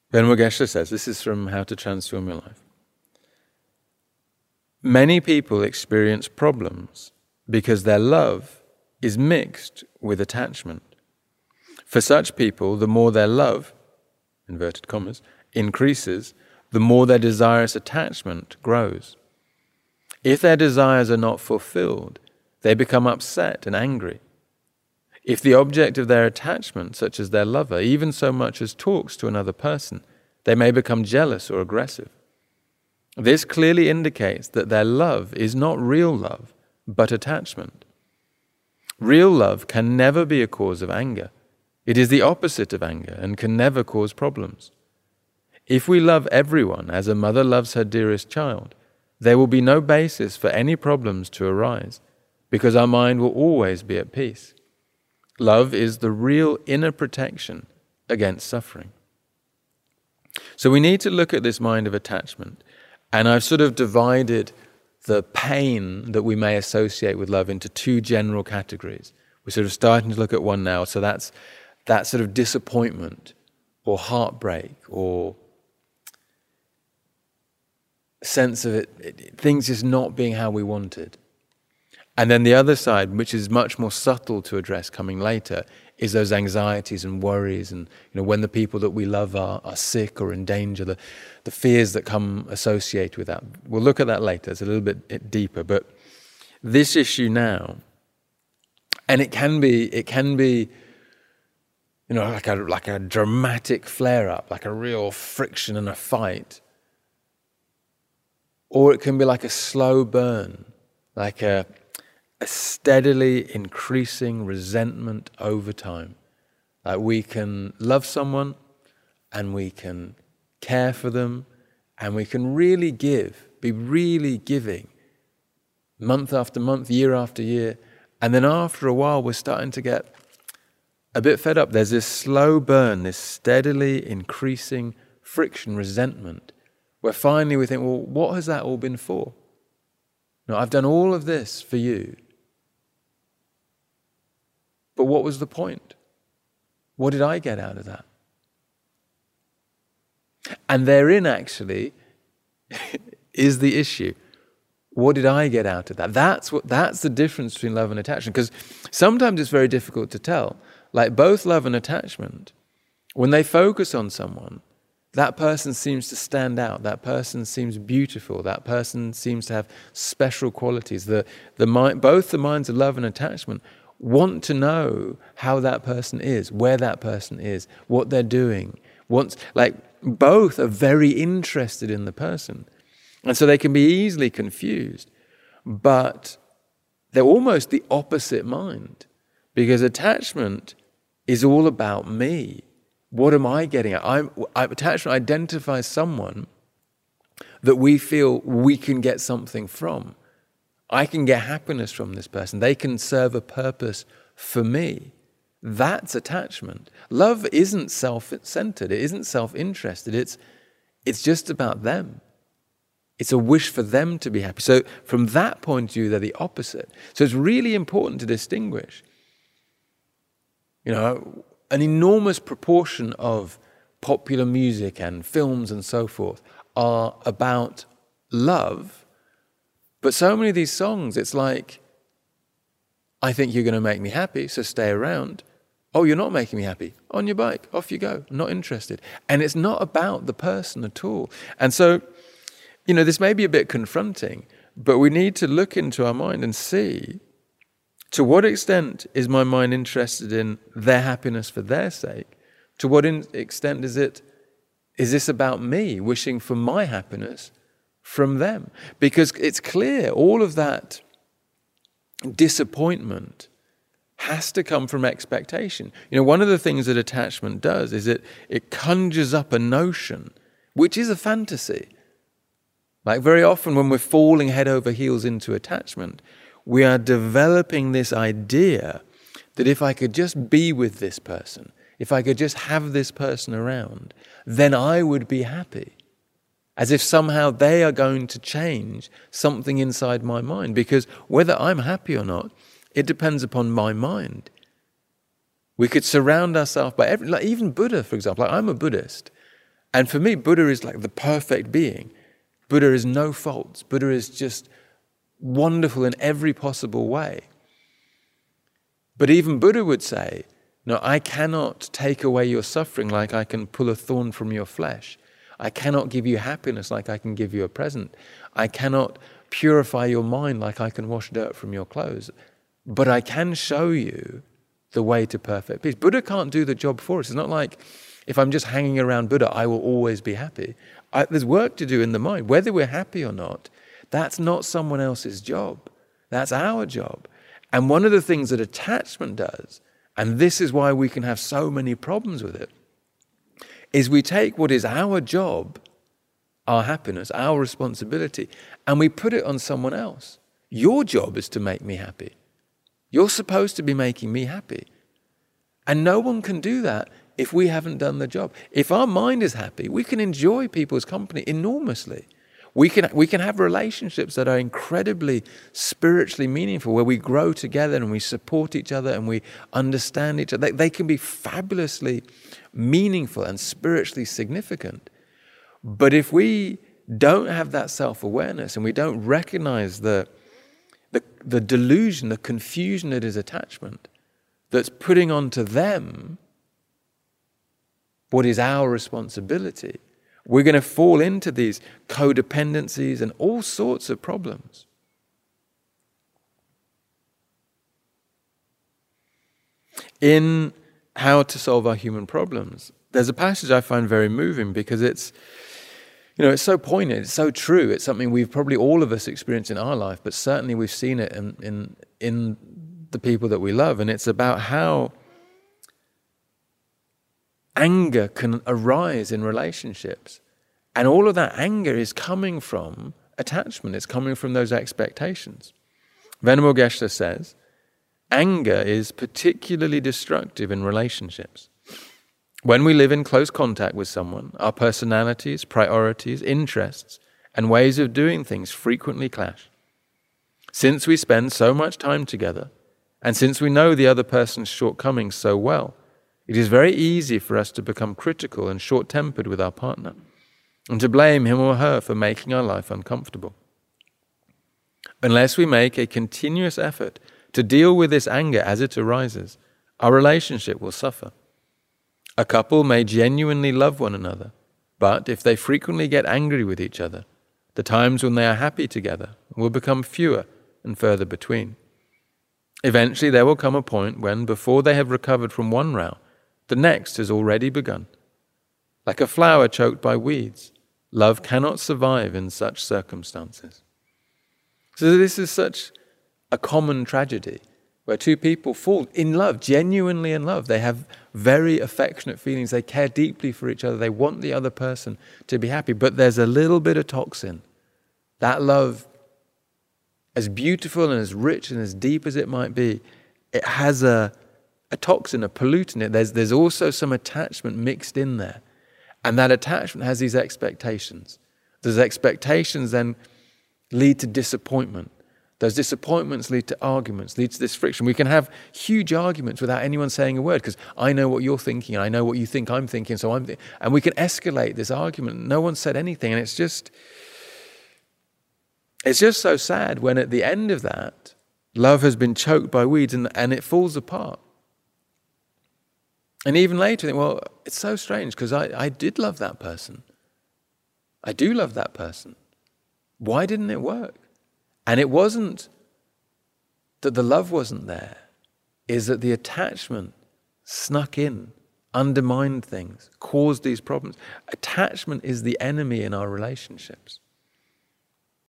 Venerable Geshe says, this is from How to Transform Your Life. Many people experience problems because their love is mixed with attachment. For such people, the more their love, inverted commas, increases, the more their desirous attachment grows. If their desires are not fulfilled, they become upset and angry. If the object of their attachment, such as their lover, even so much as talks to another person, they may become jealous or aggressive. This clearly indicates that their love is not real love, but attachment. Real love can never be a cause of anger. It is the opposite of anger and can never cause problems. If we love everyone as a mother loves her dearest child, there will be no basis for any problems to arise, because our mind will always be at peace. Love is the real inner protection against suffering. So we need to look at this mind of attachment, and I've sort of divided the pain that we may associate with love into two general categories. We're sort of starting to look at one now, so that's that sort of disappointment or heartbreak or sense of things just not being how we wanted. And then the other side, which is much more subtle to address coming later, is those anxieties and worries, and when the people that we love are sick or in danger, the fears that come associated with that. We'll look at that later. It's a little bit deeper, but this issue now, and it can be, like a dramatic flare-up, like a real friction and a fight, or it can be like a slow burn, like a steadily increasing resentment over time. Like we can love someone and we can care for them and we can really be really giving, month after month, year after year, and then after a while we're starting to get a bit fed up. There's this slow burn, this steadily increasing friction, resentment, where finally we think, well, what has that all been for? I've done all of this for you. But what was the point? What did I get out of that? And therein actually is the issue. What did I get out of that? That's the difference between love and attachment. Because sometimes it's very difficult to tell. Like both love and attachment, when they focus on someone, that person seems to stand out. That person seems beautiful. That person seems to have special qualities. Both the minds of love and attachment want to know how that person is, where that person is, what they're doing. Both are very interested in the person. And so they can be easily confused. But they're almost the opposite mind. Because attachment is all about me. What am I getting at? Attachment identifies someone that we feel we can get something from. I can get happiness from this person. They can serve a purpose for me. That's attachment. Love isn't self-centered. It isn't self-interested. It's just about them. It's a wish for them to be happy. So from that point of view, they're the opposite. So it's really important to distinguish. An enormous proportion of popular music and films and so forth are about love. But so many of these songs, it's like, I think you're going to make me happy, so stay around. Oh, you're not making me happy. On your bike, off you go. Not interested. And it's not about the person at all. And so, this may be a bit confronting, but we need to look into our mind and see, to what extent is my mind interested in their happiness for their sake? To what extent is this about me wishing for my happiness from them? Because it's clear all of that disappointment has to come from expectation. One of the things that attachment does is it conjures up a notion, which is a fantasy. Like very often when we're falling head over heels into attachment, we are developing this idea that if I could just be with this person, if I could just have this person around, then I would be happy. As if somehow they are going to change something inside my mind. Because whether I'm happy or not, it depends upon my mind. We could surround ourselves by even Buddha, for example. I'm a Buddhist. And for me, Buddha is like the perfect being. Buddha is no faults. Buddha is just wonderful in every possible way. But even Buddha would say, no, I cannot take away your suffering like I can pull a thorn from your flesh. I cannot give you happiness like I can give you a present. I cannot purify your mind like I can wash dirt from your clothes. But I can show you the way to perfect peace. Buddha can't do the job for us. It's not like if I'm just hanging around Buddha, I will always be happy. There's work to do in the mind. Whether we're happy or not, that's not someone else's job. That's our job. And one of the things that attachment does, and this is why we can have so many problems with it, is we take what is our job, our happiness, our responsibility, and we put it on someone else. Your job is to make me happy. You're supposed to be making me happy. And no one can do that if we haven't done the job. If our mind is happy, we can enjoy people's company enormously. We can have relationships that are incredibly spiritually meaningful, where we grow together and we support each other and we understand each other. They can be fabulously meaningful and spiritually significant. But if we don't have that self-awareness and we don't recognize the delusion, the confusion that is attachment, that's putting onto them what is our responsibility, we're going to fall into these codependencies and all sorts of problems. In How to Solve Our Human Problems, there's a passage I find very moving because it's so poignant, it's so true. It's something we've probably all of us experienced in our life, but certainly we've seen it in the people that we love. And it's about how anger can arise in relationships. And all of that anger is coming from attachment. It's coming from those expectations. Venerable Geshe says, anger is particularly destructive in relationships. When we live in close contact with someone, our personalities, priorities, interests, and ways of doing things frequently clash. Since we spend so much time together, and since we know the other person's shortcomings so well, it is very easy for us to become critical and short-tempered with our partner, and to blame him or her for making our life uncomfortable. Unless we make a continuous effort to deal with this anger as it arises, our relationship will suffer. A couple may genuinely love one another, but if they frequently get angry with each other, the times when they are happy together will become fewer and further between. Eventually there will come a point when, before they have recovered from one row, the next has already begun. Like a flower choked by weeds, love cannot survive in such circumstances. So this is such a common tragedy, where two people fall in love, genuinely in love. They have very affectionate feelings. They care deeply for each other. They want the other person to be happy. But there's a little bit of toxin. That love, as beautiful and as rich and as deep as it might be, it has a toxin, a pollutant in it. There's also some attachment mixed in there. And that attachment has these expectations. Those expectations then lead to disappointment. Those disappointments lead to arguments, lead to this friction. We can have huge arguments without anyone saying a word, because I know what you're thinking, and I know what you think I'm thinking, so and we can escalate this argument. No one said anything, and it's just so sad when at the end of that, love has been choked by weeds and it falls apart. And even later, I think, well, it's so strange, because I did love that person. I do love that person. Why didn't it work? And it wasn't that the love wasn't there, is that the attachment snuck in, undermined things, caused these problems. Attachment is the enemy in our relationships.